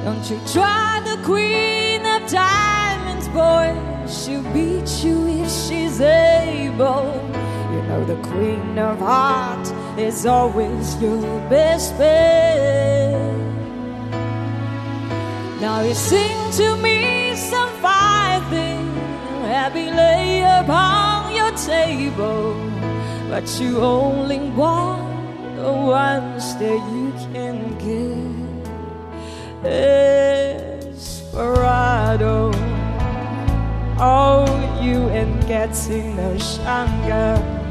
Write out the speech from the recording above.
Don't you try the queen of diamonds, boy. She'll beat you if she's able. You know the queen of hearts is always your best bet. Now you sing to me some fine thing, happy lay upon your table, but you only want the ones that you can give. Desperado, oh, you ain't getting no younger.